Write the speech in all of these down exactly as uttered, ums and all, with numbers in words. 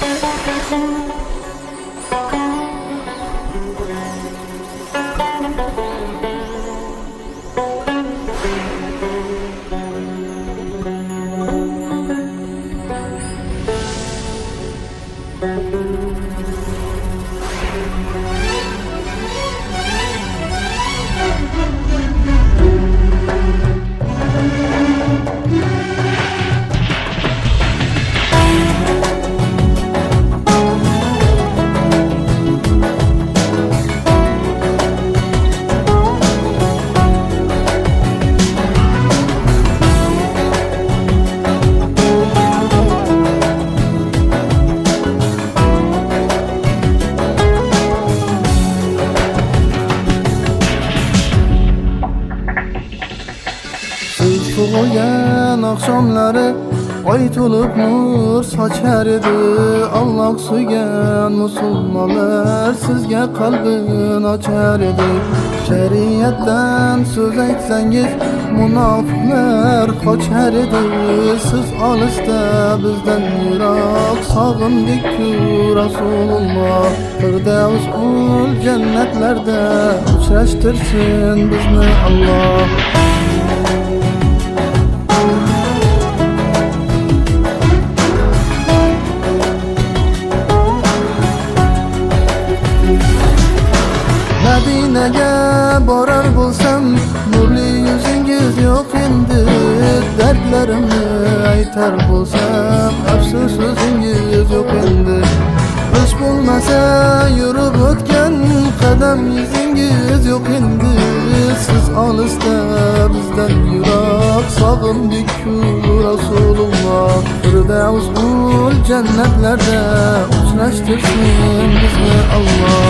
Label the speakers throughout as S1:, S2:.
S1: Tug'ilgan oqshomlari oy to'lib nur sochar edi. Alloh suygan musulmonlar sizga qalbini ochar edi. Shariatdan so'z aytsangiz munofiqlar qochar edi. Siz olisda bizdan yiroq sog'indik-ku Rasululloh. Firdavs ul jannatlarda uchrashtirsin bizni Alloh. Madinaga borar bo'lsam nurli yuzingiz yo'q endi. Dardlarimni aytar bo'lsam afsus so'zingiz yo'q endi. Hech bo'lmasa yurib o'tgan qadam izingiz yo'q endi. Siz olisda bizdan yiroq sog'indik-ku Rasululloh. Firdavs ul jannatlarda uchrashtirsin bizni Alloh.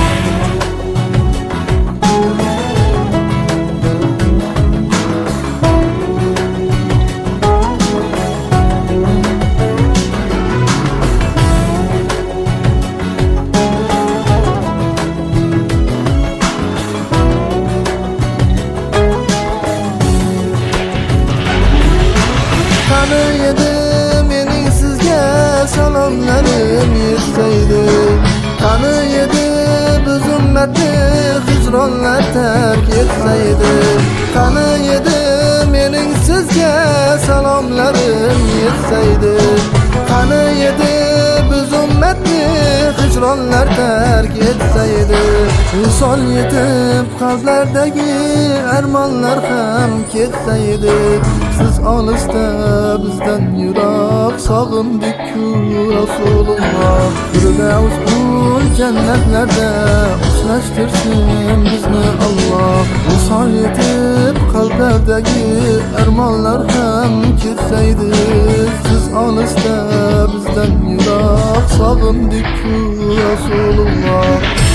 S1: Qani edi mening sizga salomlarim yetsaydi. Qani edi biz ummatni hijronlar tark etsaydi. Qani edi mening sizga salomlarim yetsaydi. Qani edi biz ummatni hijronlar tark etsaydi. Visol yetib qalblardagi armonlar ham ketsaydi. Siz olisda bizdan yiroq sog'indik-ku Rasululloh. Firdavs ul jannatlarda uchrashtirsin bizni Alloh. Visol yetib qalblardagi armonlar ham ketsaydi. Siz olisda bizdan yiroq sog'indik-ku Rasululloh.